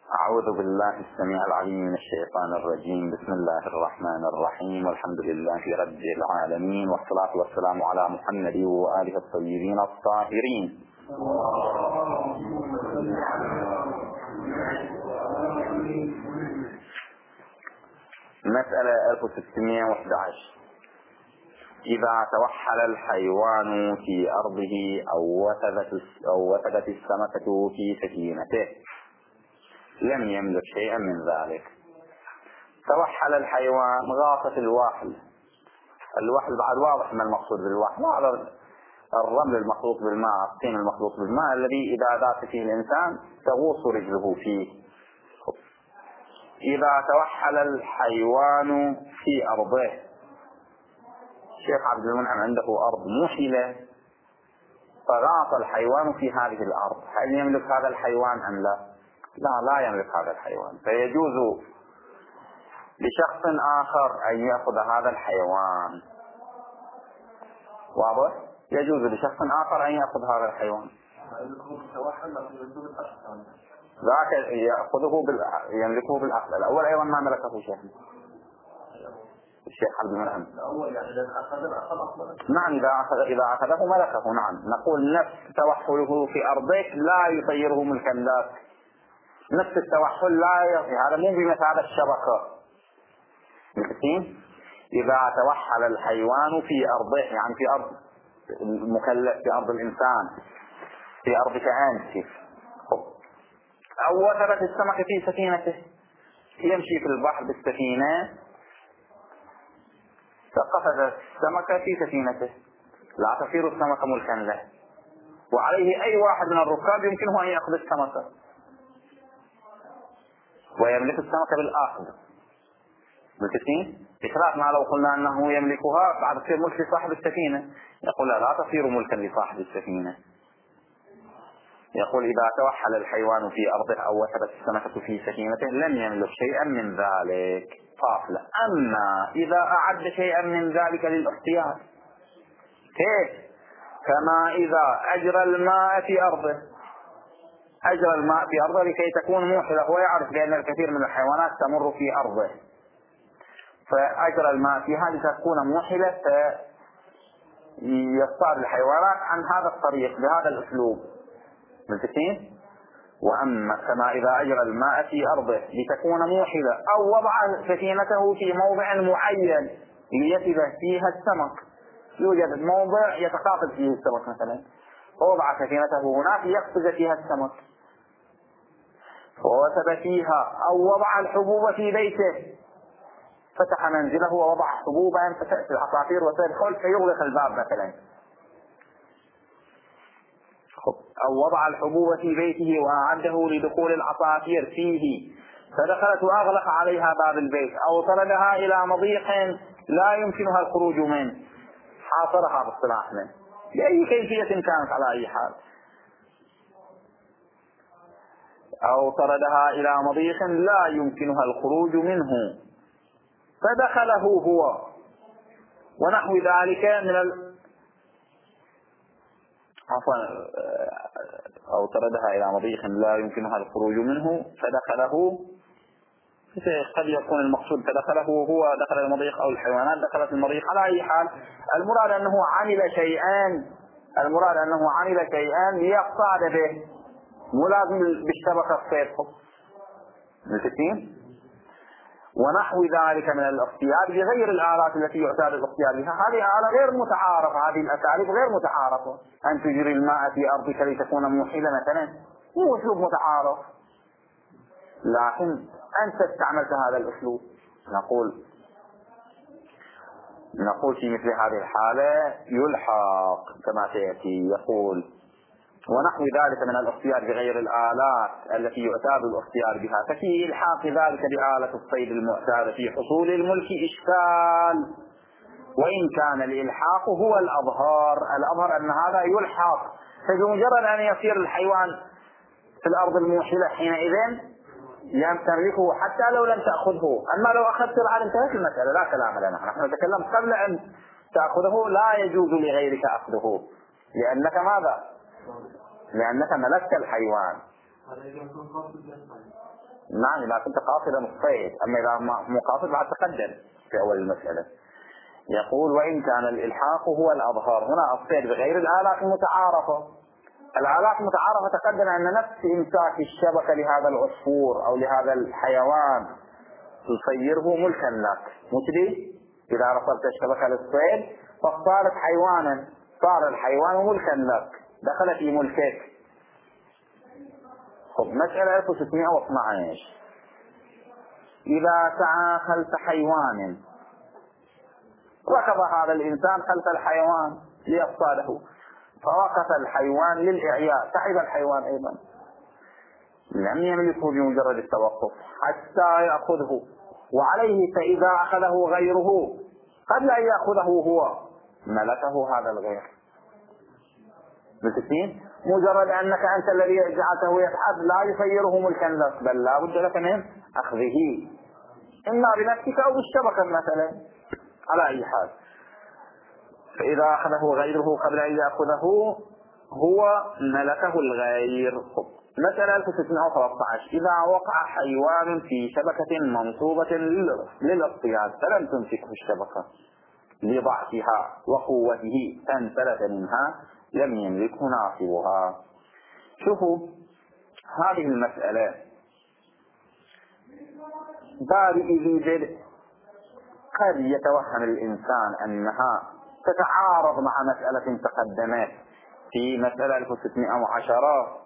أعوذ بالله السميع العليم من الشيطان الرجيم. بسم الله الرحمن الرحيم، والحمد لله رب العالمين، والصلاة والسلام على محمد وآله الطيبين الطاهرين. مسألة 1611: إذا توحل الحيوان في أرضه أو وثبت السمكة في سفينته لم يملك شيئا من ذلك. توحل الحيوان، غاصة الوحل بعد واضح ما المقصود بالوحل، هذا الرمل المخلوط بالماء، الطين المخلوط بالماء الذي إذا داس فيه الإنسان تغوص رجله فيه. إذا توحل الحيوان في أرضه، الشيخ عبد المنعم عنده أرض موحلة فغاص الحيوان في هذه الأرض، هل يملك هذا الحيوان أم لا؟ لا يملك هذا الحيوان، فيجوز لشخص آخر أن يأخذ هذا الحيوان. واضح؟ يجوز لشخص آخر أن يأخذ هذا الحيوان. ذاك يملكه بالأصل. الأول أيضا ما ملكه شيء. الشيخ عبد المنعم نعم، إذا أخذه ملكه. نعم، نقول نفس توحله في أرضك لا يصيره ملكا لك. نفس التوحل هذا مو بمثابة الشبكة. مكتين؟ إذا توحل الحيوان في أرضه، يعني في أرض المكلف، في أرض الإنسان، في أرضك أنت، أو وثبت السمكة في سفينته، يمشي في البحر بالسفينة فقفزت السمكة في سفينته، لا تصير السمكة ملكا له، وعليه أي واحد من الركاب يمكنه أن يأخذ السمكة ويملك السمكة بالآخذ. بالكثير بخلاف ما لو قلنا أنه يملكها بعد تصير ملك لصاحب السفينة، يقول لا تصير ملكا لصاحب السفينة. يقول إذا توحل الحيوان في أرضه أو وثبت السمكة في سفينته لم يملك شيئا من ذلك. فاصلة. أما إذا أعد شيئا من ذلك للاختيار، كيف؟ كما إذا أجرى الماء في أرضه، أجرى الماء في أرضه لكي تكون موحلة، هو يعرف بأن الكثير من الحيوانات تمر في أرضه، فأجرى الماء فيها لتكون موحلة فيصطاد الحيوانات عن هذا الطريق بهذا الأسلوب. ملتقين؟ وأما كما إذا أجرى الماء في أرضه لتكون موحلة، أو وضع سفينته في موضع معين ليتبه فيها السمك، يوجد موضع يتقاطب فيه السمك مثلا، فوضع سفينته هناك ليقفز فيها السمك، فوثب فيها، أو وضع الحبوب في بيته، فتح منزله ووضع حبوبا فتأتي العصافير وتدخل فيغلق الباب مثلا، أو وضع الحبوب في بيته وأعده لدخول العصافير فيه فدخلت وأغلق عليها باب البيت، أو طردها إلى مضيق لا يمكنها الخروج منه، حاصرها باصطلاح منه بأي كيفية كانت على أي حال، أو طردها إلى مضيق لا يمكنها الخروج منه فدخله هو ونحو ذلك من أو طردها إلى مضيق لا يمكنها الخروج منه فدخله، قد يكون المقصود فدخله هو دخل المضيق أو الحيوانات دخلت المضيق. على أي حال المراد أنه عمل شيئان ليقصد به، مو لازم بالشبكة الصيد. ملتقين؟ ونحو ذلك من الاصطياد بغير الآلات التي يعتاد الاصطياد بها. هذه آلة غير متعارفة، هذه الأساليب غير متعارفة. أن تجري الماء في أرضك لتكون موحلة مثلا مو أسلوب متعارف، لكن أنت استعملت هذا الأسلوب. نقول في مثل هذه الحالة يلحق كما سيأتي. يقول ونحو ذلك من الاصطياد بغير الآلات التي يعتاد الاصطياد بها، ففي إلحاق ذلك بآلة الصيد المعتادة في حصول الملك إشكال، وإن كان الإلحاق هو الأظهر أن هذا يلحق، فبمجرد أن يصير الحيوان في الأرض الموحلة حينئذ يمتلكه حتى لو لم تأخذه. أما لو أخذت العالم انتهت المسألة، لا كلام لنا، نحن نتكلم قبل أن تأخذه لا يجوز لغيرك أخذه، لأنك ملكت الحيوان. نعم إذا كنت قاصدا الصيد، أما إذا مو قاصد بعد تقدم في أول المسألة. يقول وإن كان الإلحاق هو الأظهر. هنا الصيد بغير الآلات المتعارفة. الآلات المتعارفة تقدم أن نفس إمساك الشبكة لهذا العصفور أو لهذا الحيوان تصيره ملكا لك، مو كذي؟ إذا رفضت الشبكة للصيد فصارت حيوانا، صار الحيوان ملكا لك، دخل في ملكك. خب مسألة 1612. إذا سعى خلف حيوان، ركض هذا الإنسان خلف الحيوان ليصطاده، فوقف الحيوان للإعياء، تعب الحيوان أيضا، لم يملكه بمجرد التوقف حتى يأخذه، وعليه فإذا أخذه غيره قبل أن يأخذه هو ملكه هذا الغير. بالتسليم مجرد أنك أنت الذي جعلته يبحث لا يصيره ملكا لك، بل لا بد لك من أخذه إما بنفسك أو بالشبكة مثلا. على أي حال فإذا أخذه غيره قبل أن يأخذه هو ملكه الغير. مسألة 1613. إذا وقع حيوان في شبكة منصوبة للاصطياد فلم تمسكه الشبكة لضعفها وقوته فانفلت منها لم يملكه ناصبها. شوفوا هذه المسألة بارئ ذي بدء قد يتوهم الإنسان أنها تتعارض مع مسألة تقدمت في مسألة 1610.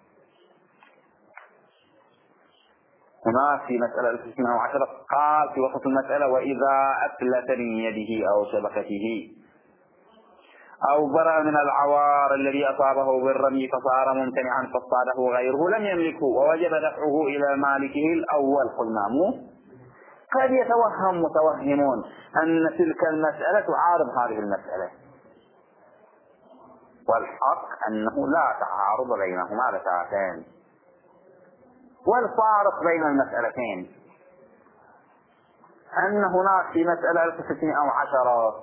هنا في مسألة 1610 قال في وسط المسألة وإذا أفلت من يده أو شبكته أو برأ من العوار الذي أصابه بالرمي فصار ممتنعا فاصطاده غيره لم يملكه ووجب دفعه إلى مالكه الأول. قلنا مو قد يتوهم متوهمون أن تلك المسألة تعارض هذه المسألة، والحق أنه لا تعارض بينهما بتاتا، والفارق بين المسألتين أن هناك في مسألة 1610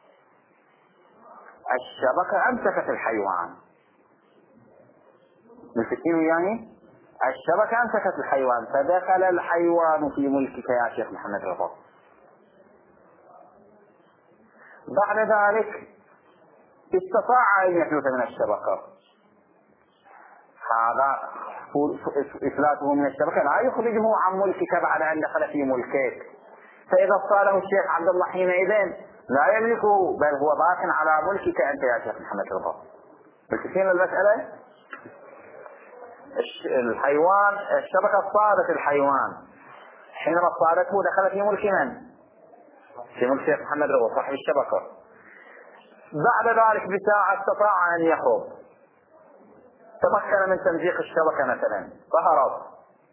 الشبكة أمسكت الحيوان. بالسكين يعني الشبكة أمسكت الحيوان فدخل الحيوان في ملكك يا شيخ محمد رفض. بعد ذلك استطاع أن يفلت من الشبكة، هذا إفلاته من الشبكة لا يخرجه عن ملكك بعد أن دخل في ملكك. فإذا اصطاده الشيخ عبد الله حينئذ لا يملكه بل هو باق على ملكك أنت يا شيخ محمد رفض. بالكثير المسألة الحيوان الشبكة اصطادت الحيوان، حينما اصطادته دخل في ملك من؟ في ملك الشيخ محمد رفض صاحب الشبكة. بعد ذلك بساعة استطاع أن يخرج، تمكن من تمزيق الشبكة مثلا فهرب،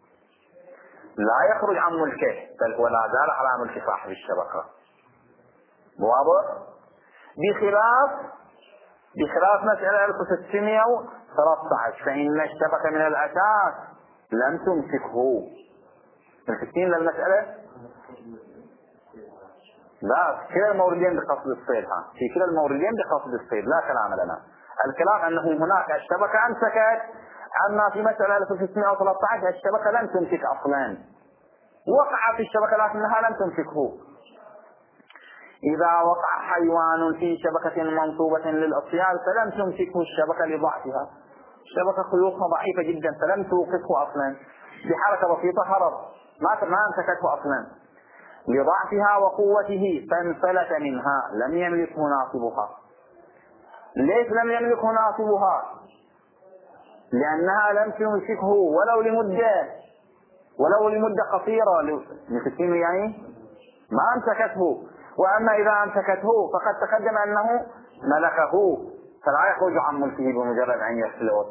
لا يخرج عن ملكه بل هو لا زال على ملك صاحب الشبكة. واضح؟ بخلاف مسألة 1613 فإن الشبكة من الأساس لم تمسكه. الفتين للمسألة لا كلا الموردين بقصد الصيد، في كلا الموردين بقصد الصيد لا كلام لنا. الكلام أنه هناك الشبكة أمسكت، أما في مسألة 1613 الشبكة لم تمسك أصلا، وقع في الشبكة لكنها لم تمسكه. إذا وقع حيوان في شبكة منصوبة للأصياد فلم تمسكه الشبكة لضعفها، الشبكة خيوطها ضعيفة جدا فلم توقفه أصلا، بحركة بسيطة هرب ما أمسكته أصلا لضعفها وقوته فانفلت منها لم يملكه ناصبها. ليش لم يملكه ناصبها؟ لأنها لم تمسكه ولو لمدة قصيرة لفتين يعني ما أمسكته. وأما إذا أمسكته فقد تقدم أنه ملكه فلا يخرج عن ملكه بمجرد أن يفلت.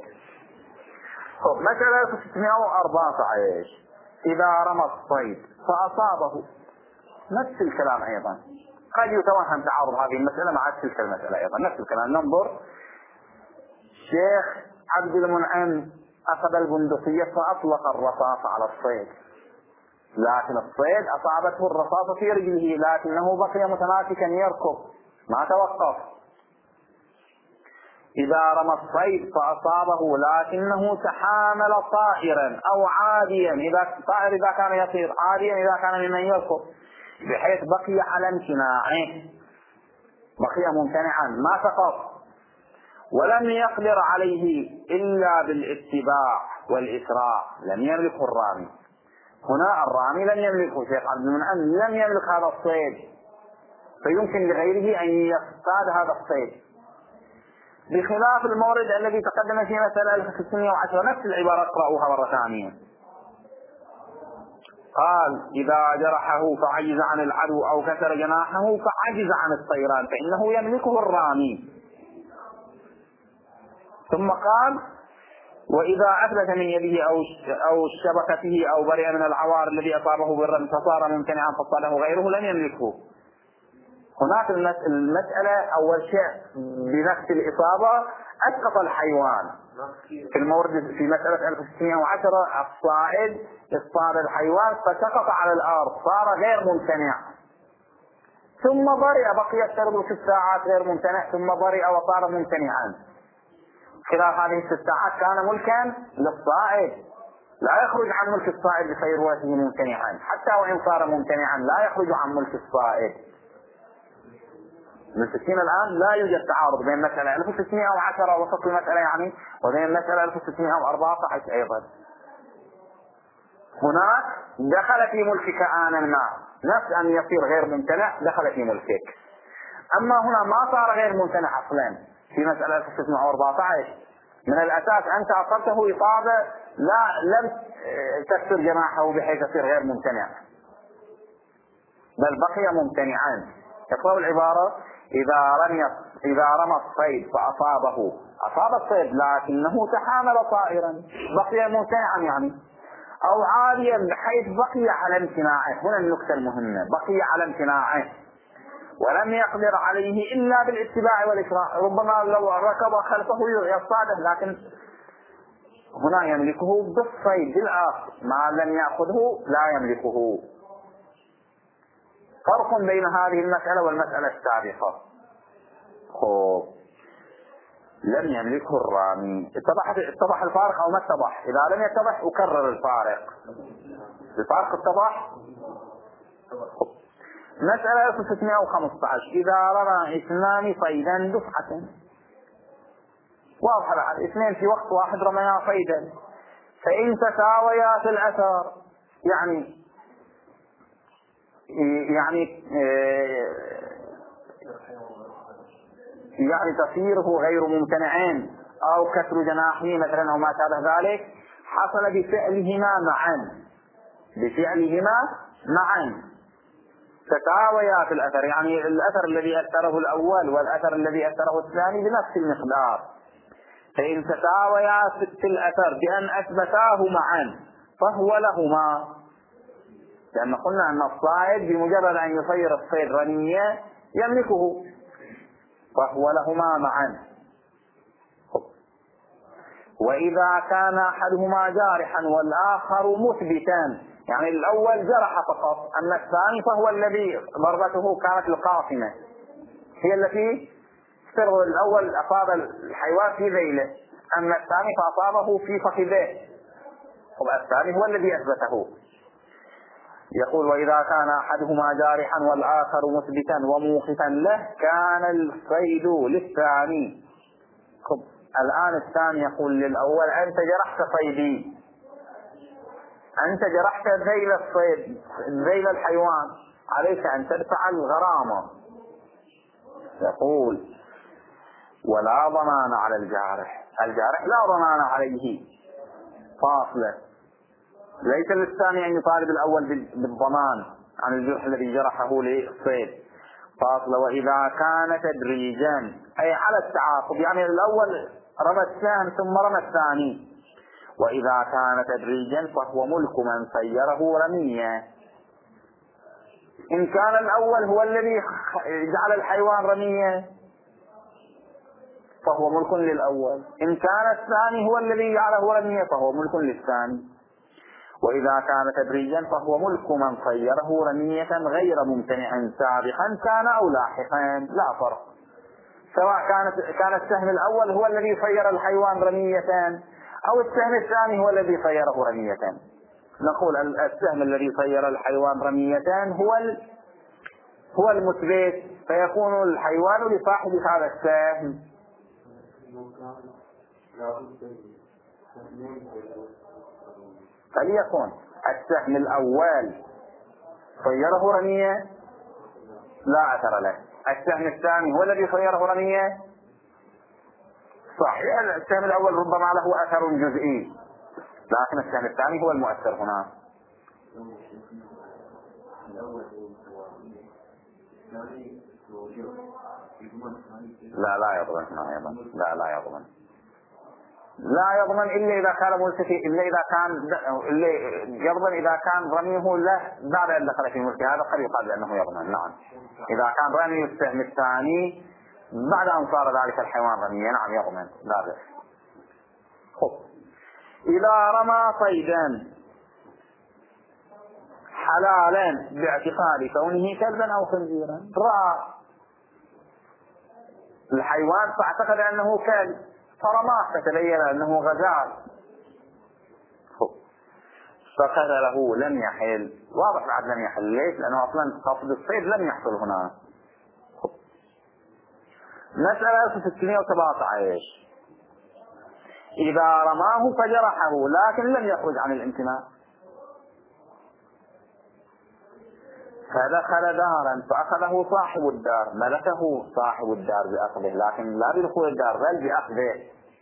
مثلا 614 إذا رمى الصيد فأصابه، نفس الكلام أيضا قد يتوهم تعارض هذه المسألة مع تلك المسألة أيضا نفس الكلام. ننظر شيخ عبد المنعم أخذ البندقية فأطلق الرصاص على الصيد، لكن الصيد أصابته الرصاصة في رجله لكنه بقي متماسكا يركض ما توقف. إذا رمى الصيد فأصابه لكنه تحامل طائرا أو عاديا، إذا كان يطير، عاديا إذا كان ممن يركض، بحيث بقي على امتناعه، بقي ممتنعا ما سقط، ولم يقدر عليه إلا بالاتباع والإسراع، لم يملكه الرامي. هنا الرامي لم يملكه، شيخ عبد المنعم لم يملك هذا الصيد، فيمكن لغيره أن يصطاد هذا الصيد، بخلاف المورد الذي تقدم في مسألة 1610. نفس العبارة اقرأوها مرة ثانية. قال: إذا جرحه فعجز عن العدو أو كسر جناحه فعجز عن الطيران فإنه يملكه الرامي. ثم قال: وإذا أفلت من يده أو شبكته أو برئ من العوار الذي أصابه بالرمي فصار ممتنعا فصاده غيره لم يملكه. هناك المسألة أول شيء بنفس الإصابة أسقط الحيوان. في المورد في مسألة 1610 الصائد اصطاد الحيوان فسقط على الأرض صار غير ممتنع، ثم برئ، بقي يفترض 6 ساعات غير ممتنع، ثم برئ وصار ممتنعا. خلال هذه 6 ساعات كان ملكا للصائد، لا يخرج عن ملك الصائد بصيرورته ممتنعا، حتى وإن صار ممتنعا لا يخرج عن ملك الصائد. من 60 الآن لا يوجد تعارض بين مسألة 1610 وسط المسألة يعني وبين مسألة 1614 أيضا. هناك دخل في ملكك آنا ما، نفس أن يصير غير ممتنع دخل في ملكك. أما هنا ما صار غير ممتنع أصلا في مسألة 1614، من الأساس أنت أصبته إصابة لم تكسر جناحه بحيث يصير غير ممتنع، بل بقي ممتنعا. تقرأوا العبارة: إذا رمى الصيد فأصابه، أصاب الصيد لكنه تحامل طائرا، بقي ممتنعا يعني، أو عاليا بحيث بقي على امتناعه. هنا النقطة المهمة، بقي على امتناعه ولم يقدر عليه إلا بالاتباع والإسراع. ربما لو ركض خلفه يصطاده، لكن هنا يملكه بالصيد بالآخر، ما لم يأخذه لا يملكه. فرق بين هذه المسألة والمسألة السابقة. لم يملكه الرامي. اتضح الفارق أو ما اتضح؟ إذا لم يتضح أكرر الفارق. الفارق اتضح. مسألة 1615: إذا رمى 2 صيدا دفعة، واضح بعد 2 في وقت واحد رميا صيدا، فإن تساويا في الأثر يعني تصيره غير ممتنعين أو كسر جناحه مثلا أو ما شابه ذلك، حصل بفعلهما معا تساويا في الأثر، يعني الأثر الذي أثره الأول والأثر الذي أثره الثاني بنفس المقدار. فإن تساويا في الأثر بأن أثبتاه معا فهو لهما، لأن قلنا أن الصائد بمجرد أن يصير الصيد رمية يملكه، فهو لهما معا. وإذا كان أحدهما جارحا والآخر مثبتا، يعني الأول جرح فقط، أما الثاني فهو الذي ضربته كانت القاصمة هي التي سر الأول أصاب الحيوان في ذيله، أما الثاني فأصابه في فخذه، الثاني هو الذي أثبته. يقول: وإذا كان أحدهما جارحا والآخر مثبتا وموقفا له كان الصيد للثاني. الآن الثاني يقول للأول: أنت جرحت صيدي، أنت جرحت ذيل الصيد، ذيل الحيوان، عليك أن تدفع الغرامة. يقول: ولا ضمان على الجارح لا ضمان عليه، فاصلة، ليس للثاني أن يطالب الأول بالضمان عن الجرح الذي جرحه للصيد، فاصلة. وإذا كان تدريجا أي على التعاقب، يعني الأول رمى السهم ثم رمى الثاني، وإذا كان تدريجا فهو ملك من سيره رمية. إن كان الأول هو الذي جعل الحيوان رمية فهو ملك للأول، إن كان الثاني هو الذي جعله رمية فهو ملك للثاني. وإذا كان تدريجا فهو ملك من صيره رمية غير ممتنع سابقا كان أو لاحقا، لا فرق. سواء كان السهم الأول هو الذي صير الحيوان رمية أو السهم الثاني هو الذي صيره رمية. نقول السهم الذي صير الحيوان رمية هو المثبت، فيكون الحيوان لصاحب هذا السهم. فليكن السهم الأول صيره رمية لا أثر له، السهم الثاني هو الذي صيره رمية صحيح. السهم الأول ربما له أثر جزئي، لكن السهم الثاني هو المؤثر هنا. لا يضمن هنا أيضا، لا يضمن، لا يضمن إلا إذا كان ملتفي، إلا يضمن إذا كان رميه له بعد أن دخل في ملكه، هذا قد يقال بأنه يضمن. نعم، إذا كان رمي السهم الثاني بعد أن صار ذلك الحيوان رميا نعم يضمن لا بأس. إذا رمى صيدا حلالا باعتقاد كونه كلبا أو خنزيرا، رأى الحيوان فاعتقد أنه كلب فرماه فتبين أنه غزال، فقتله لم يحل. واضح بعد لم يحل، ليش؟ لأنه أصلا قصد الصيد لم يحصل هنا. مسألة 617 إذا رماه فجرحه لكن لم يخرج عن الامتناع، فدخل دارا فأخذه صاحب الدار، ملكه صاحب الدار بأخذه، لكن لا بدخول الدار بل بأخذه.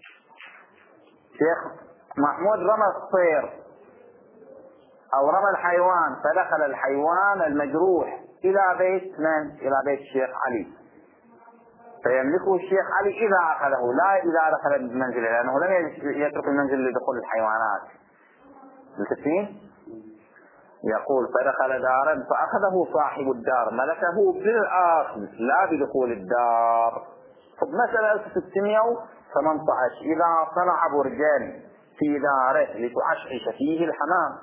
شيخ محمود رمى الصير أو رمى الحيوان، فدخل الحيوان المجروح إلى بيت من؟ إلى بيت الشيخ علي، فيملكه الشيخ علي إذا أخذه لا إذا دخل المنزل، لأنه لم يترك المنزل لدخول الحيوانات. متفقين؟ يقول فدخل دارا فأخذه صاحب الدار، ملكه بالآخذ لا بدخول الدار. مسألة 618 إذا صنع برجان في داره لتعشعش فيه الحمام،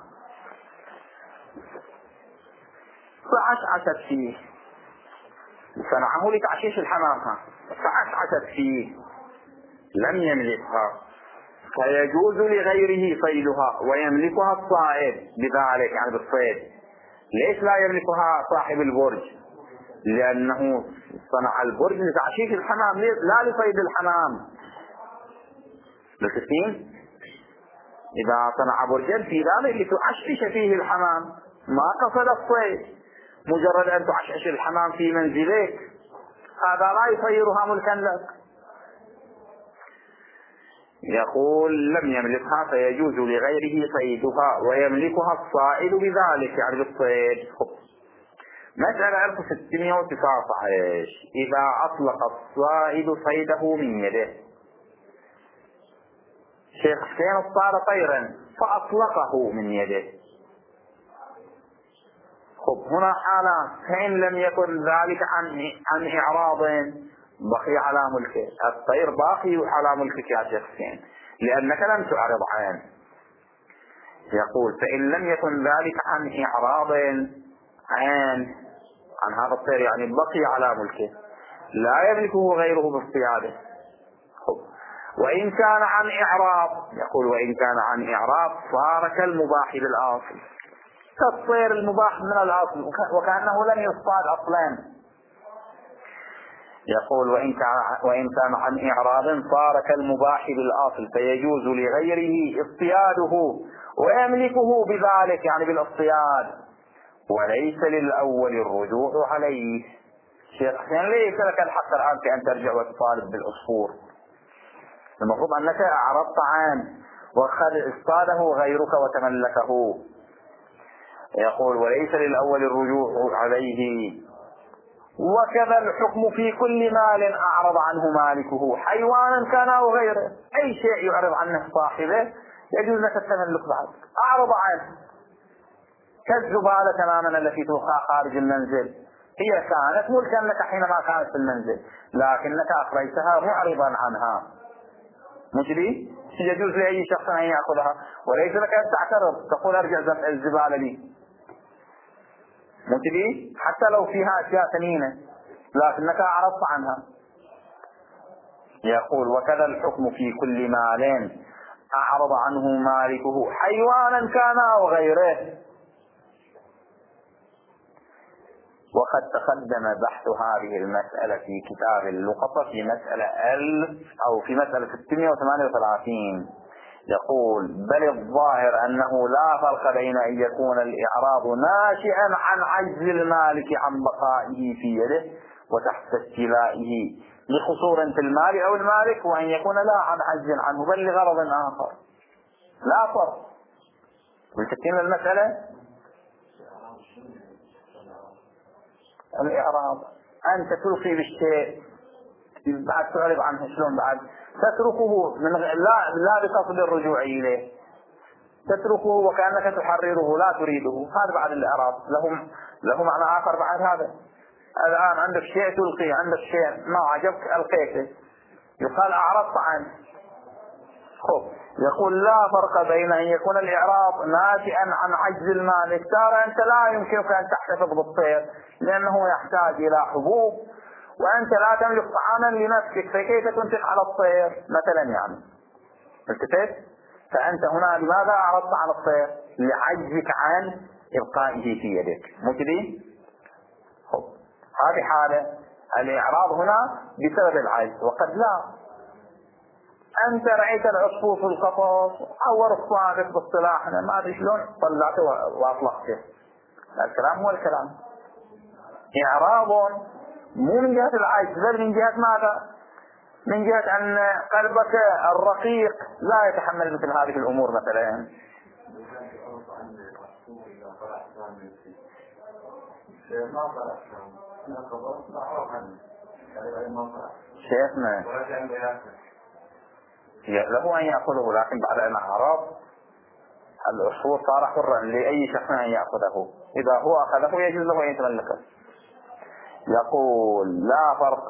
فعشعشت فيه، صنعه لتعشيش الحمام فعشعشت فيه لم يملكها، فيجوز لغيره صيدها ويملكها الصائد بذلك، يعني بالصيد. ليش لا يملكها صاحب البرج؟ لأنه صنع البرج لتعشيش الحمام لا لصيد الحمام. بالتفهيم؟ إذا صنع برجا في ذلك لتعشش فيه الحمام ما قصد الصيد، مجرد أن تعشش الحمام في منزلك هذا لا يصيرها ملكا لك. يقول لم يملكها فيجوز لغيره صيدها ويملكها الصائد بذلك، يعني بالصيد. مسألة 1619 إذا أطلق الصائد صيده من يده. شيخ حسين اصطاد طيرا فأطلقه من يده. هنا حالة، فإن لم يكن ذلك عن إعراض بقي على ملكه، الطير باقي على ملكك يا شيخ حسين لأنك لم تعرض عنه. يقول فإن لم يكن ذلك عن إعراض عن هذا الطير، يعني بقي على ملكه لا يملكه غيره باصطياده. وإن كان عن إعراض، يقول وإن كان عن إعراض صار كالمباح بالأصل، كالطير المباح من الأصل وكأنه لم يصطاد أصلا. يقول وإن كان عن إعراض صار كالمباح بالأصل، فيجوز لغيره اصطياده ويملكه بذلك، يعني بالاصطياد، وليس للأول الرجوع عليه. شيخ حسين ليس لك الحق الآن في أن ترجع وتطالب بالعصفور، المفروض أنك أعرضت عنه واصطاده غيرك وتملكه. يقول وليس للأول الرجوع عليه. وكذا الحكم في كل مال أعرض عنه مالكه، حيوانا كان أو غيره، أي شيء يعرض عنه صاحبه يجوز لك التملك بعد. أعرض عنه كالزبالة تماما التي توقع خارج المنزل، هي كانت ملكا لك حينما كانت في المنزل لكنك أخرجتها معرضا عنها، مجري يجوز لأي شخص أن يأخذها، وليس لك أن تعترض تقول أرجع الزبالة لي، مجري حتى لو فيها أشياء ثمينة لكنك أعرضت عنها. يقول وكذا الحكم في كل مال أعرض عنه مالكه حيوانا كان أو غيره. وقد تقدم بحث هذه المسألة في كتاب اللقطة في مسألة 638. يقول بل الظاهر أنه لا فرق بين أن يكون الإعراض ناشئا عن عجز المالك عن بقائه في يده وتحت استيلائه لخسور في المال أو المالك، وأن يكون لا عن عجز عنه بل لغرض آخر. لا فرق. والتكتين المسألة الإعراض أنت تلقي بالشيء بعد تعرض عنه، شلون بعد تتركه من لا بقصد الرجوع إليه، تتركه وكأنك تحرره لا تريده، هذا بعد الإعراض له معنى آخر بعد هذا. الآن عندك شيء تلقي، عندك شيء ما عجبك ألقيته، يقال أعرضت عنه. يقول لا فرق بين أن يكون الإعراض ناشئا عن عجز المالك. ترى أنت لا يمكنك أن تحتفظ بالطير لأنه يحتاج إلى حبوب، وأنت لا تملك طعاما لنفسك، فكيف تنفق على الطير مثلا يعني التفت؟ فأنت هنا لماذا أعرضت عن الطير؟ لعجزك عن إبقائه في يدك، مو كذي؟ هذه حالة الإعراض هنا بسبب العجز. وقد لا، أنت رأيت العصفور في القفص أو الصادق باصطلاحنا ما أدري شلون طلعته وأطلقته، الكلام هو الكلام. إعراض مو من جهة العجز بل من جهة ماذا؟ من جهة أن قلبك الرقيق لا يتحمل مثل هذه الأمور مثلا. شيخنا له أن يأخذه، لكن بعد أن أعرض العصفور صار حرا لأي شخص أن يأخذه، إذا هو أخذه يجوز له أن يتملكه. يقول لا فرق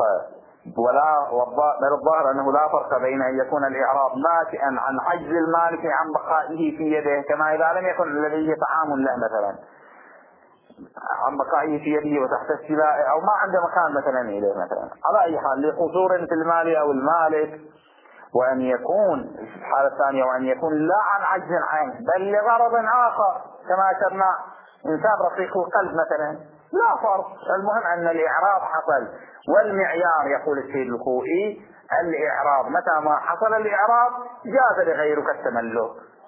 بل الظاهر أنه لا فرق بين أن يكون الإعراض ناشئا عن عجز المالك عن بقائه في يده، كما إذا لم يكن لديه طعام له مثلا، عن بقائه في يده وتحت استيلاء أو ما عنده مكان مثلا إليه مثلا، على أي حال لقصور في المال أو المالك. وأن يكون في الحالة الثانية وأن يكون لا عن عجز عنه بل لغرض آخر، كما أشرنا إنسان رقيق القلب مثلا، لا فرق. المهم أن الإعراض حصل، والمعيار يقول السيد الخوئي الإعراض متى ما حصل الإعراض جاز لغيرك التملك.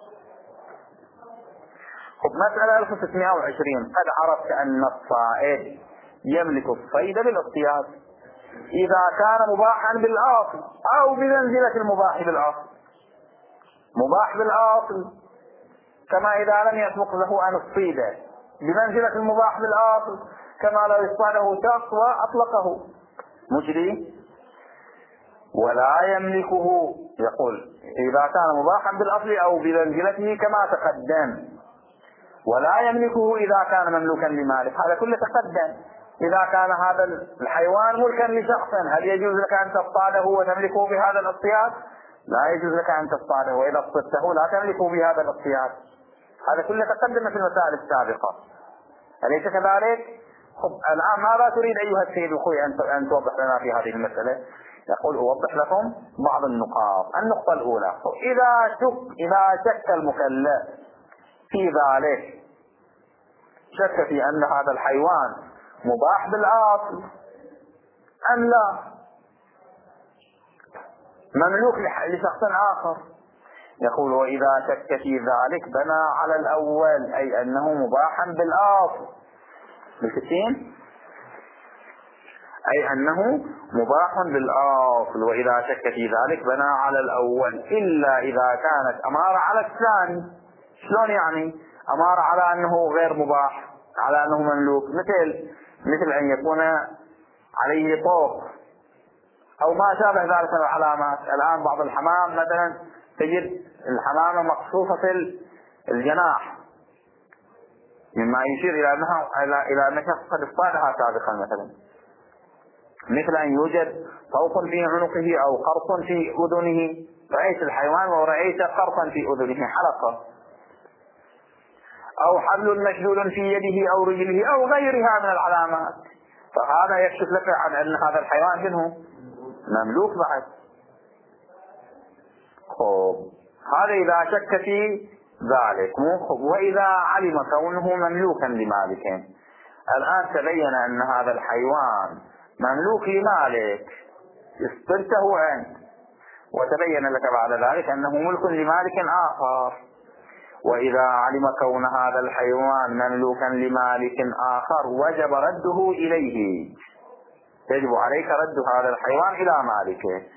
مسألة 1620 قد عرفت أن الصائد يملك الصيد بالاصطياد إذا كان مباحا بالأصل أو بمنزلة المباح بالأصل. مباح بالأصل كما إذا لم يسبق له أن الصيد، بمنزلة المباح بالأصل كما لو اصطاده شخص وأطلقه مجري ولا يملكه. يقول إذا كان مباحا بالأصل أو بمنزلته كما تقدم، ولا يملكه إذا كان مملوكا لمالك، هذا كله تقدم. إذا كان هذا الحيوان ملكا لشخص هل يجوز لك أن تصطاده وتملكه بهذا الاصطياد؟ لا يجوز لك أن تصطاده، وإذا اصطدته لا تملكه بهذا الاصطياد. هذا كله تقدم في المسائل السابقة، أليس كذلك؟ الآن ماذا تريد أيها السيد الخوي أن توضح لنا في هذه المسألة؟ يقول أوضح لكم بعض النقاط. النقطة الأولى، إذا شك المكلف في ذلك، شك في أن هذا الحيوان مباح بالأصل أم لا، مملوك لشخص آخر، يقول وإذا شك في ذلك بنى على الأول، أي أنه مباحا بالأصل بالكثير، أي أنه مباح بالأصل. وإذا شك في ذلك بنى على الأول إلا إذا كانت أمارة على الثاني. شلون يعني أمارة على أنه غير مباح، على أنه مملوك؟ مثل أن يكون عليه طوق أو ما شابه ذلك من العلامات. الآن بعض الحمام مثلا تجد الحمامة مقصوفة في الجناح، مما يشير إلى أن شخص قد اصطادها سابقا مثلا. مثل أن يوجد طوق في عنقه أو قرص في أذنه، رأيت الحيوان ورأيت قرصا في أذنه حلقة، أو حبل مشلول في يده أو رجله أو غيرها من العلامات، فهذا يكشف لك عن أن هذا الحيوان منه مملوك بعد. خب هذا إذا شك في ذلك. وإذا علم كونه مملوكا لمالك، الآن تبين أن هذا الحيوان مملوك لمالك، اصطدته أنت وتبين لك بعد ذلك أنه ملك لمالك آخر. وإذا علم كون هذا الحيوان مملوكا لمالك آخر وجب رده إليه، يجب عليك رد هذا الحيوان إلى مالكه.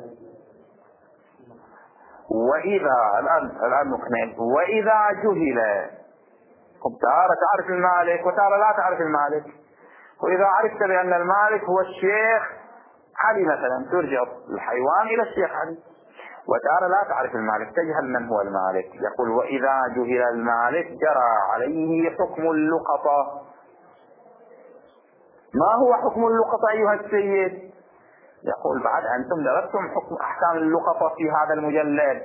وإذا الآن نكمل. وإذا جهل، تارة تعرف المالك وتارة لا تعرف المالك. وإذا عرفت بأن المالك هو الشيخ علي مثلا ترجع الحيوان إلى الشيخ علي، وتارة لا تعرف المالك تجهل من هو المالك. يقول وإذا جهل المالك جرى عليه حكم اللقطة. ما هو حكم اللقطة أيها السيد؟ يقول بعد أنتم درستم حكم أحكام اللقطة في هذا المجلد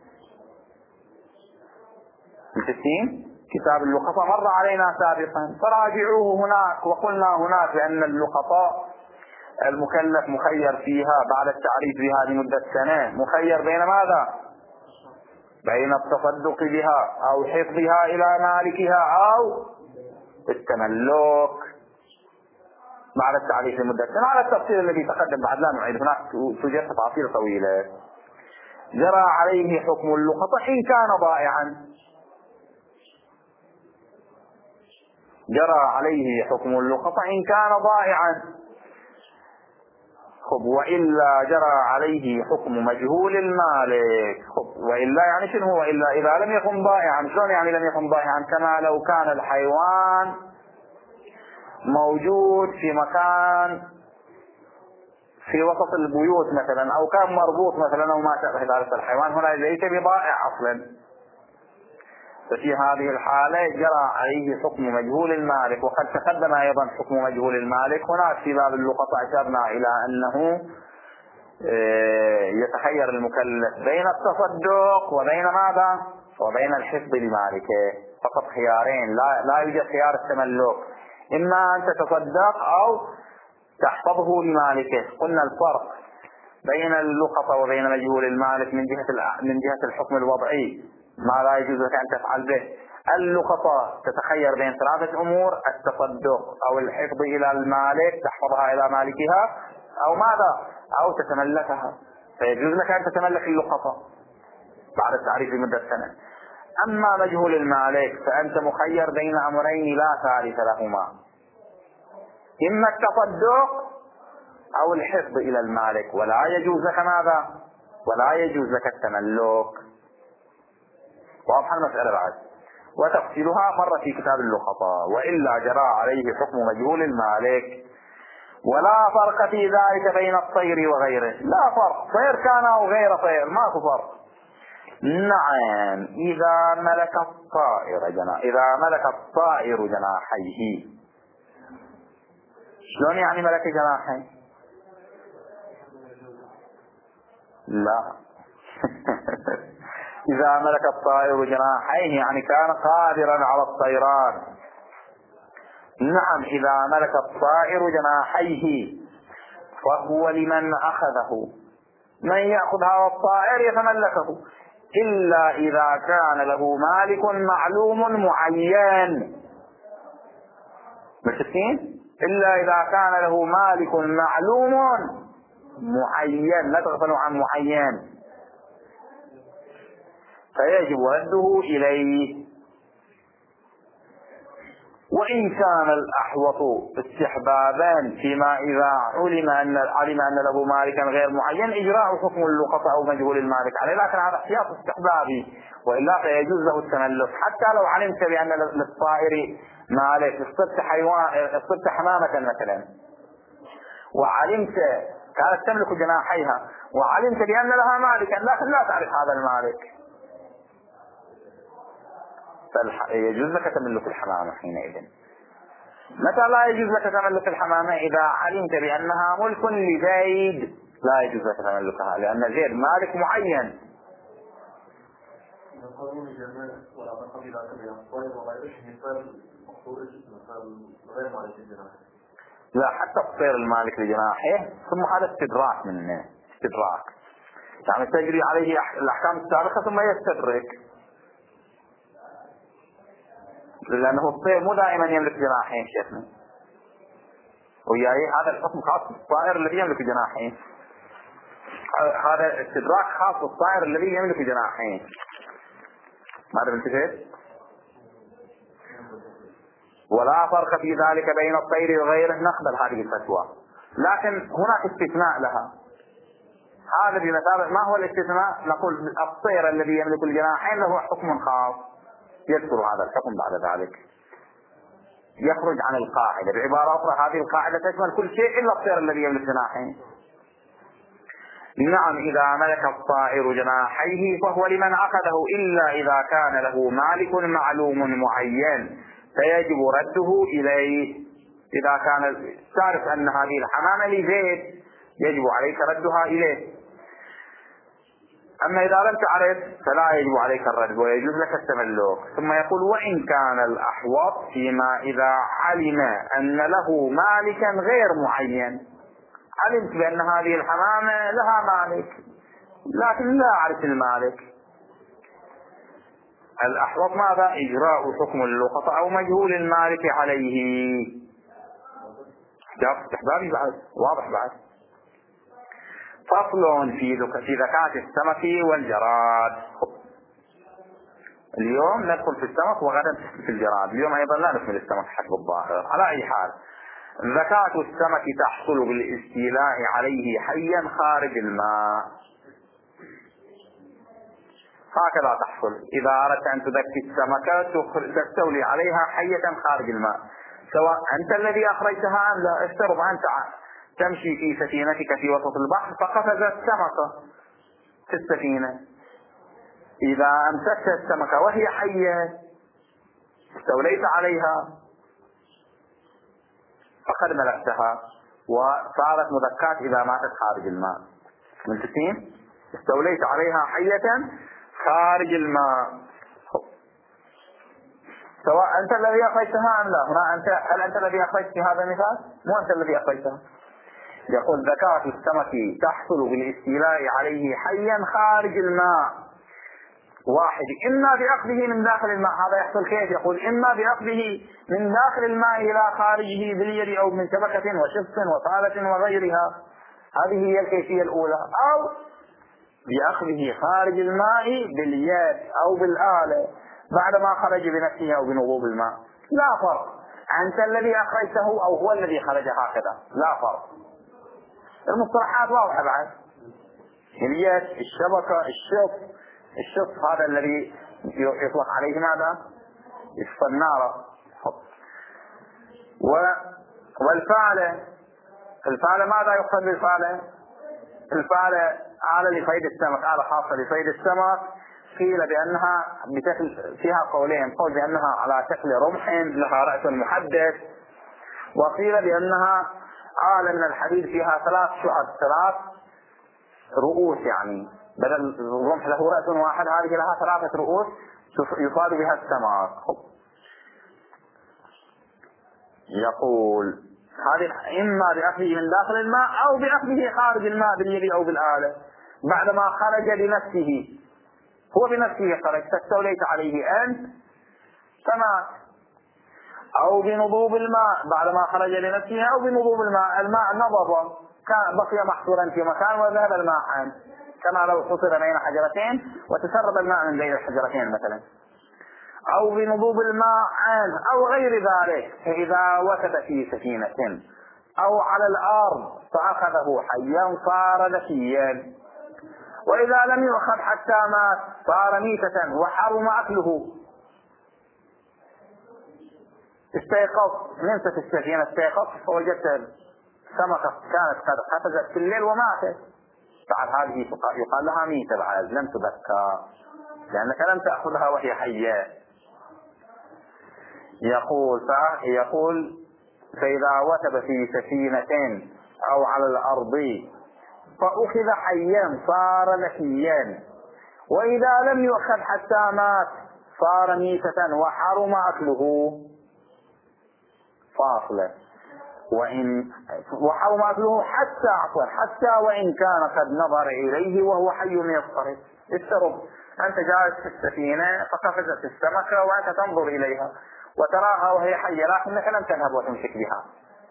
التسعين، كتاب اللقطة مر علينا سابقا، فراجعوه هناك. وقلنا هناك بأن اللقطة المكلف مخير فيها بعد التعريف بها لمدة سنة، مخير بين ماذا؟ بين التصدق بها أو حفظها إلى مالكها أو التملك بعد التعريف لمدة سنة، على التفصيل الذي تقدم بعد لا نعيد، هناك توجد تفاصيل طويلة. جرى عليه حكم اللقطة إن كان ضائعا، جرى عليه حكم اللقطة إن كان ضائعا. خب وإلا جرى عليه حكم مجهول المالك. خب وإلا يعني شنو هو إلا؟ إذا لم يكن ضائعا. شلون يعني لم يكن ضائعا؟ كما لو كان الحيوان موجود في مكان في وسط البيوت مثلا، أو كان مربوط مثلا أو ما شابه ذلك. الحيوان هنا ليس بضائع أصلا، ففي هذه الحالة جرى عليه حكم مجهول المالك. وقد تقدم أيضا حكم مجهول المالك هناك في باب اللقطة، أشرنا إلى أنه يتخير المكلف بين التصدق وبين ماذا؟ وبين الحفظ لمالكه، فقط خيارين، لا يوجد خيار التملك، إما أن تتصدق أو تحفظه لمالكه. قلنا الفرق بين اللقطة وبين مجهول المالك من جهة الحكم الوضعي، ما لا يجوز لك أن تفعل به. اللقطة تتخير بين ثلاثة أمور: التصدق أو الحفظ إلى المالك، تحفظها إلى مالكها، أو ماذا؟ أو تتملكها، فيجوز لك أن تتملك اللقطة بعد التعريف لمدة سنة. أما مجهول المالك فأنت مخير بين أمرين لا ثالث لهما: إما التصدق أو الحفظ إلى المالك، ولا يجوز لك ماذا؟ ولا يجوز لك التملك. واضح المسألة بعد، وتفصيلها مر في كتاب اللقطة. وإلا جرى عليه حكم مجهول المالك. ولا فرق في ذلك بين الطير وغيره، لا فرق، طير كان أو غير طير، ماكو فرق. نعم، إذا ملك الطائر جناحيه. شلون يعني ملك جناحيه؟ لا إذا ملك الطائر جناحيه يعني كان قادرا على الطيران. نعم، إذا ملك الطائر جناحيه فهو لمن أخذه، من يأخذ هذا الطائر يتملكه، إلا إذا كان له مالك معلوم معين. متفقين؟ إلا إذا كان له مالك معلوم معين، لا تغفلوا عن معين، فيجب رده إليه. وإن كان الأحوط استحبابا فيما إذا علم أن له مالكا غير معين إجراء حكم اللقطة أو مجهول المالك عليه، لكن هذا احتياط استحبابي، وإلا فيجوز له التملك. حتى لو علمت بأن للطائر مالك، اصطدت حمامة مثلا وعلمت كانت تملك جناحيها، وعلمت بأن لها مالكا لكن لا تعرف هذا المالك، يجوز لك تملك الحمامة حينئذ. متى لا يجوز لك تملك الحمامة؟ إذا علمت بأنها ملك لزيد، لا يجوز لك تملكها، لأن زيد مالك معين. لا، حتى الطير المالك لجناحه، ثم هذا استدراك منه، استدراك. يعني تجري عليه الأحكام السابقة ثم يستدرك، لأنه الطير مو دائما يملك جناحين شيخنا، وياي هذا الحكم خاص بالطائر الذي يملك جناحين، هذا استدراك خاص بالطائر الذي يملك جناحين. ماذا انتبهت؟ ولا فرق في ذلك بين الطير وغيره، نقبل هذه الفتوى، لكن هناك استثناء لها. هذا بمثابة ما هو الاستثناء؟ نقول الطير الذي يملك الجناحين له حكم خاص، يذكر هذا الحكم بعد ذلك، يخرج عن القاعدة. بعبارة أخرى هذه القاعدة تشمل كل شيء إلا الطير الذي يملك جناحين. نعم، إذا ملك الطائر جناحيه فهو لمن عقده، إلا إذا كان له مالك معلوم معين فيجب رده إليه. إذا كان تعرف أن هذه الحمامة لزيد يجب عليك ردها إليه، أما إذا لم تعرف فلا يجب عليك الرد ويجوز لك التملك. ثم يقول وإن كان الأحوط فيما إذا علم أن له مالكا غير معين، علمت بأن هذه الحمامة لها مالك لكن لا أعرف المالك، الأحوط ماذا؟ إجراء حكم اللقطة أو مجهول المالك عليه. استحبابي بعد واضح. بعد فصل في زكاة السمك والجراد. اليوم ندخل في السمك وغدا في الجراد، اليوم أيضا لا ندخل السمك حسب الظاهر. على أي حال، زكاة السمك تحصل بالاستيلاء عليه حيا خارج الماء، هكذا تحصل. إذا أردت أن تزكي السمكة تستولي عليها حية خارج الماء، سواء أنت الذي أخرجتها أم لا. افترض أنت تمشي في سفينتك في وسط البحر فقفزت سمكة في السفينة، إذا أمسكت السمكة وهي حية استوليت عليها فقد ملكتها وصارت مزكاة إذا ماتت خارج الماء. ملتفين؟ استوليت عليها حية خارج الماء، سواء أنت الذي أخرجتها أم لا. هنا هل أنت الذي أخرجت في هذا المثال؟ مو أنت الذي أخرجتها. يقول زكاة السمك تحصل بالاستيلاء عليه حيا خارج الماء. واحد، إما بأخذه من داخل الماء. هذا يحصل كيف؟ يقول إما بأخذه من داخل الماء إلى خارجه باليد أو من شبكة وشف وصالة وغيرها، هذه هي الكيفية الأولى، أو بأخذه خارج الماء باليد أو بالآلة بعدما خرج بنفسه أو بنضوب الماء. لا فرق، أنت الذي أخرجته أو هو الذي خرج هكذا، لا فرق. المصطلحات واضحة بعد، اليد، الشبكة، الشف هذا الذي يطلق عليه ماذا؟ الصنارة. والفعلة، الفعلة ماذا يقصد بالفعلة؟ الفعلة آلة لصيد السمك، آلة خاصة لصيد السمك. قيل بأنها بشكل، فيها قولين، قول بأنها على شكل رمح لها رأس محدد، وقيل بأنها آلة من الحديد فيها 3 شعب، 3 رؤوس، يعني بدل الرمح له رأس واحد هذه لها 3 رؤوس يصاد بها السمك. يقول هذه إما بأخذه من داخل الماء أو بأخذه خارج الماء باليد أو بالآلة بعدما خرج بنفسه، هو بنفسه خرج فاستوليت عليه أنت فمات، أو بنضوب الماء بعدما خرج لنفسه، أو بنضوب الماء نضب كان بقي محصورا في مكان وذهب الماء عنه، كما لو حصر بين حجرتين وتسرب الماء من بين الحجرتين مثلا، أو بنضوب الماء عنه أو غير ذلك. فإذا وثب في سفينة أو على الأرض فأخذه حيا صار ذكيا، وإذا لم يؤخذ حتى مات صار ميتة وحرم أكله. استيقظ، نمت في السفينة، استيقظ فوجدت سمكة كانت قد قفزت في الليل وماتت، بعد هذه يقال لها ميتة، بعد لم تبكى لأنك لم تأخذها وهي حية. يقول فإذا وثب في سفينة أو على الأرض فأخذ حيا صار ذكيا، وإذا لم يؤخذ حتى مات صار ميتة وحرم أكله. فاصلة. وحرم أكله حتى وإن كان قد نظر إليه وهو حي يضطرب. افترض أنت جالس في السفينة فقفزت السمكة وأنت تنظر إليها وتراها وهي حية لكنك لم تذهب وتمسك بها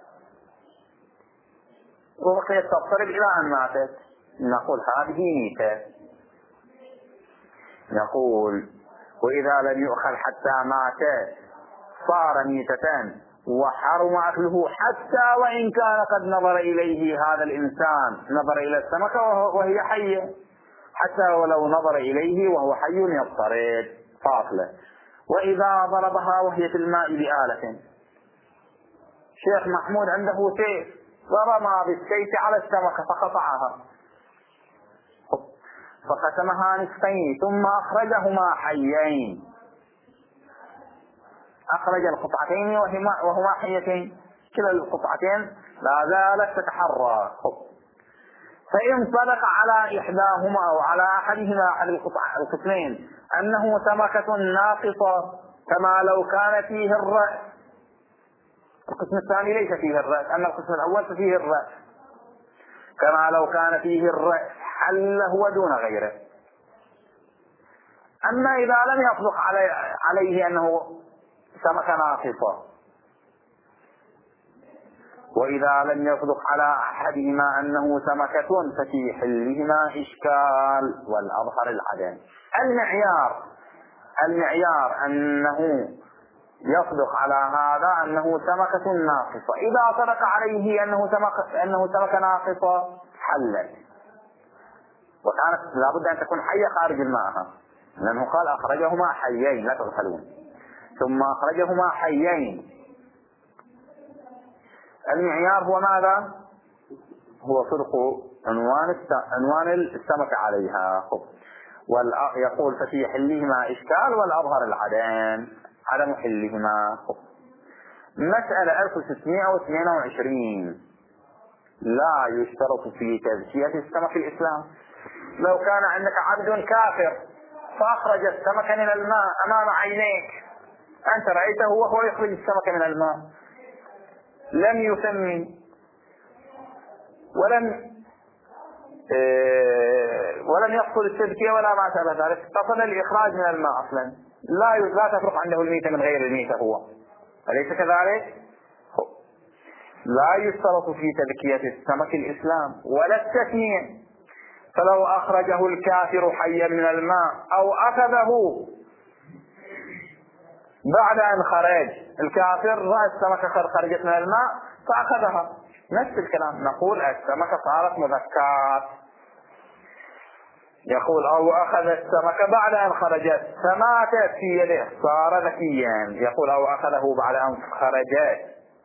وبقيت تضطرب إلى أن ماتت، نقول هذه ميتة. نقول وإذا لم يؤخذ حتى مات صار ميتة وحرم أكله حتى وإن كان قد نظر إليه هذا الإنسان، نظر إلى السمكة وهي حية، حتى ولو نظر إليه وهو حي يضطرب. فاصلة. وإذا ضربها وهي في الماء بآلة، شيخ محمود عنده سيف ورمى بالسيف على السمكة فقطعها فقسمها نصفين ثم أخرجهما حيين، أخرج القطعتين وهما حيتين، كلا القطعتين لا زالت تتحرك. فإن صدق على إحداهما أو على أحدهما أحد القسمين أنه سمكة ناقصة كما لو كان فيه الرأس، القسم الثاني ليس فيه الرأس، أما القسم الأول فيه الرأس، كما لو كان فيه الرأس حل هو دون غيره. أما إذا لم يصدق عليه أنه سمكة ناقصة، وإذا لم يصدق على أحدهما أنه سمكة ففي حلهما إشكال والأظهر العدم. المعيار أنه يصدق على هذا أنه سمكة ناقصة، إذا صدق عليه أنه سمكة ناقصة حلت، وكانت لابد أن تكون حية خارج الماء، لأنه قال أخرجهما حيين لا تغفلون، ثم أخرجهما حيين. المعيار هو ماذا؟ هو صدق عنوان السمكة عليها. يقول ففي حلهما إشكال والأظهر العدم، عدم حلهما. مسألة 1622 لا يشترط في تزكية السمك الإسلام. لو كان عندك عبد كافر فأخرج السمك من الماء أمام عينيك، أنت رأيته وهو يخرج السمك من الماء، لم يسمي ولم يقصد التزكية ولا ما شابه ذلك، قصد الإخراج من الماء أصلا، لا تفرق عنده الميتة من غير الميتة هو، أليس كذلك؟ لا يشترط في تزكية السمك الإسلام ولا التسمية. فلو أخرجه الكافر حيا من الماء أو أخذه بعد أن خرج الكافر، رأى السمكة خرجت من الماء فأخذها، نفس الكلام، نقول السمكة صارت مذكات. يقول أو أخذ السمكة بعد أن خرجت فماتت في يده صار ذكيا، يقول أو أخذه بعد أن خرجت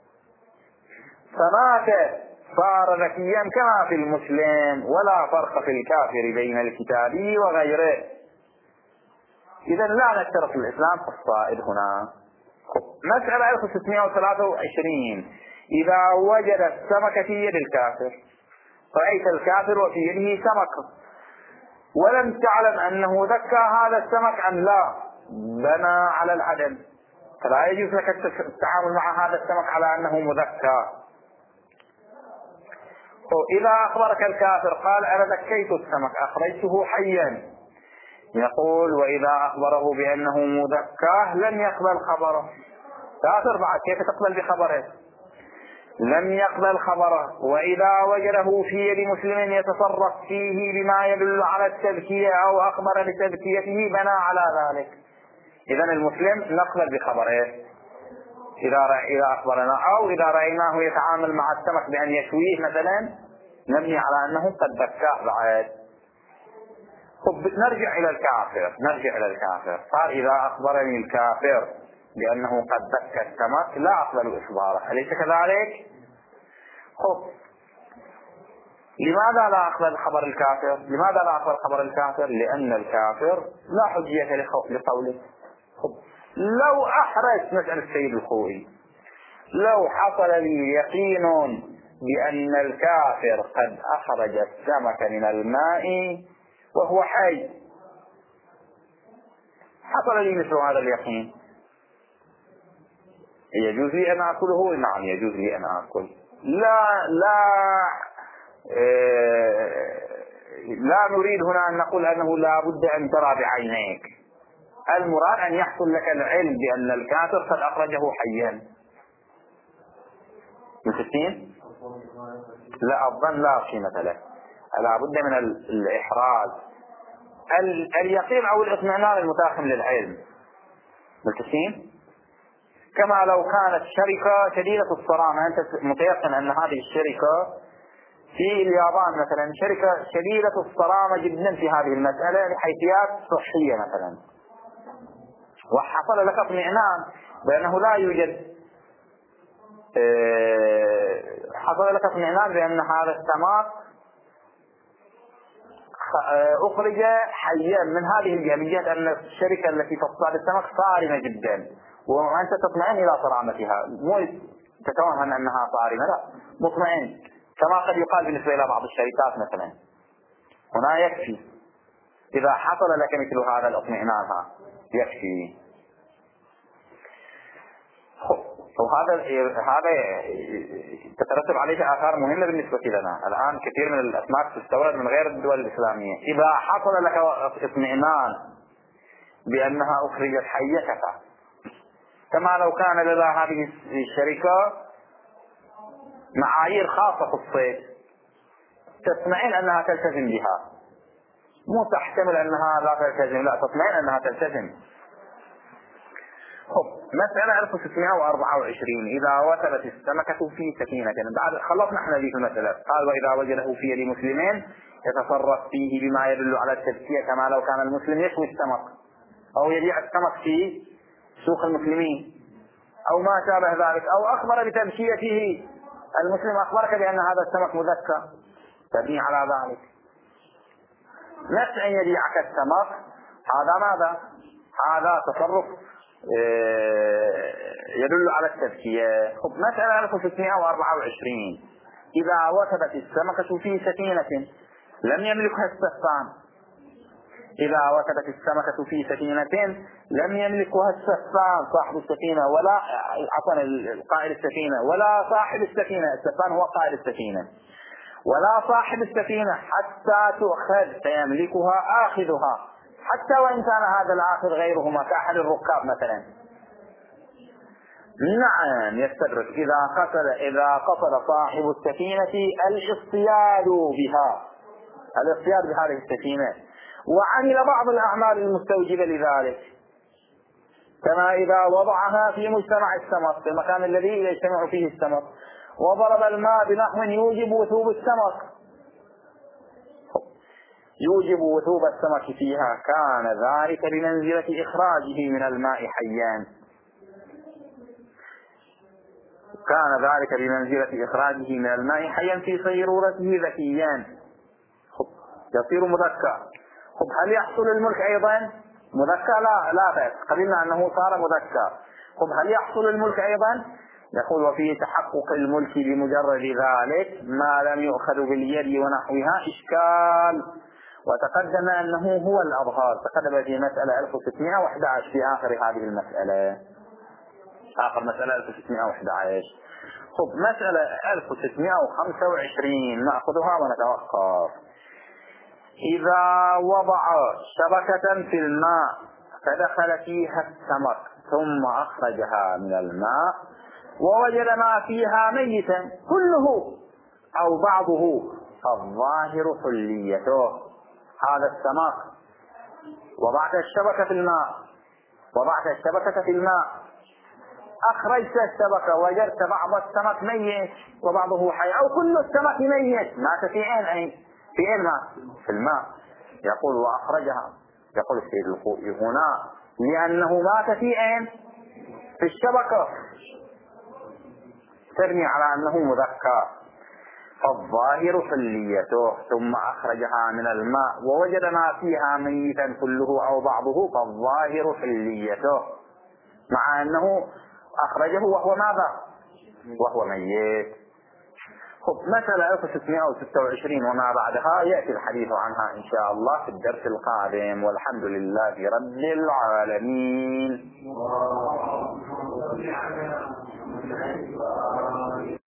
فماتت صار ذكيا كما في المسلم، ولا فرق في الكافر بين الكتابي وغيره. إذا لا نشترط في الإسلام الصائد هنا. مسألة 1623 إذا وجد السمكة في يد الكافر، رأيت الكافر وفي يده سمكة ولم تعلم أنه ذكى هذا السمك أم لا، بنى على العدم، فلا يجوز لك التعامل مع هذا السمك على أنه مذكى. إذا أخبرك الكافر قال أنا ذكيت السمك أخرجته حيا، يقول وإذا أخبره بأنه مذكاه لم يقبل خبره. كافر بعد كيف تقبل بخبره؟ لم يقبل خبره. وإذا وجده في يد مسلم يتصرف فيه بما يدل على التذكية أو أخبر بتذكيته بنى على ذلك. إذن المسلم نقبل بخبره إذا أخبرنا، أو إذا رأيناه يتعامل مع السمك بأن يشويه مثلا نبني على أنه قد ذكاه بعد. نرجع إلى الكافر. قال إذا أخبرني الكافر بأنه قد ذكى السمك لا أقبل إخباره، أليس كذلك؟ لماذا لا أقبل خبر الكافر؟ لأن الكافر لا حجية لقوله. لو أحرج مسألة السيد الخوئي، لو حصل لي يقين بأن الكافر قد أخرج السمك من الماء وهو حي، حصل لي مثل هذا اليقين، يجوز لي أن أكله؟ نعم يجوز لي أن أكل. لا نريد هنا أن نقول أنه لا بد أن ترى بعينيك. المراد أن يحصل لك العلم بأن الكافر قد أخرجه حيا. متفقين؟ لا، الظن لا قيمة له، لا بد من الإحراز، اليقين أو الإطمئنان المتاخم للعلم. متفقين؟ كما لو كانت شركة شديدة الصرامة، أنت متيقن أن هذه الشركة في اليابان مثلا شركة شديدة الصرامة جدا في هذه المسألة لحيثيات صحية مثلا، وحصل لك اطمئنان بأنه لا يوجد، حصل لك اطمئنان بأن هذا السمك أخرج حيا من هذه الجهة، من جهة أن الشركة التي تصطاد السمك صارمة جدا، وأنت تطمئن إلى صرامتها، مو تتوهم أنها صارمة، لا، مطمئن، كما قد يقال بالنسبة إلى بعض الشركات مثلا. هنا يكفي إذا حصل لك مثل هذا الاطمئنان يكفي. وهذا تترتب عليه آثار مهمة بالنسبة لنا. الآن كثير من الأسماك تستورد من غير الدول الإسلامية، إذا حصل لك اطمئنان بأنها أخرجت حية كفى. كما لو كان لدى هذه الشركة معايير خاصة في الصيد تطمئن أنها تلتزم بها، مو تحتمل أنها لا تلتزم، لا، تطمئن أنها تلتزم. مسألة 1624 إذا وثبت السمكة في سفينة، بعد خلصنا احنا هذه المسألة، قال وإذا وجده في يد مسلمين يتصرف فيه بما يدل على التزكية، كما لو كان المسلم يشوي السمك أو يبيع السمك في سوق المسلمين أو ما شابه ذلك، أو أخبر بتزكيته، المسلم أخبرك بأن هذا السمك مذكى، تبني على ذلك. نفس أن يبيعك السمك، هذا ماذا؟ هذا تصرف يدل على التزكية. مسألة 1624 إذا وثبت السمكة في سفينة لم يملكها السفان، إذا وثبت السمكة في سفينة لم يملكها السفان صاحب السفينة، ولا عفوا قائد السفينة، ولا صاحب السفينة، السفان هو قائد السفينة، ولا صاحب السفينة حتى تؤخذ فيملكها آخذها، حتى وإن كان هذا الآخذ غيرهما كأحد الركاب مثلا. نعم يستدرك إذا قصد صاحب السفينة الاصطياد بها، الاصطياد بهذه السفينة، وعمل بعض الأعمال المستوجبة لذلك، كما إذا وضعها في مجتمع السمك، في المكان الذي يجتمع فيه السمك، وضرب الماء بنحو يوجب وثوب السمك، يوجب وثوب السمك فيها، كان ذلك بمنزلة إخراجه من الماء حيا، كان ذلك بمنزلة إخراجه من الماء حيا في صيرورته ذكيا، يصير مذكى. هل يحصل الملك أيضا مذكى؟ لا بأس، قلنا أنه صار مذكى. هل يحصل الملك أيضا؟ يقول وفيه تحقق الملك بمجرد ذلك ما لم يؤخذ باليد ونحوها إشكال، وتقدم أنه هو الأظهر، تقدم في مسألة 1611 في آخر هذه المسألة، آخر مسألة 1611. مسألة 1625 نأخذها ونتوقف. إذا وضع شبكة في الماء فدخل فيها السمك ثم أخرجها من الماء ووجد ما فيها ميتا كله أو بعضه، فالظاهر حليته. هذا السمك وضعت الشبكة في الماء، أخرجت الشبكة وجدت بعض السمك ميت وبعضه حي، أو كل السمك ميت، مات في عين، في عين ماء في الماء. يقول وأخرجها، يقول السيد الخوئي هنا لأنه مات في عين في الشبكة، تبني على أنه مذكر، فالظاهر حليته، ثم أخرجها من الماء ووجد ما فيها ميتا كله أو بعضه، فالظاهر حليته، مع أنه أخرجه وهو ماذا؟ وهو ميت. مسألة 1626 وما بعدها يأتي الحديث عنها إن شاء الله في الدرس القادم، والحمد لله رب العالمين.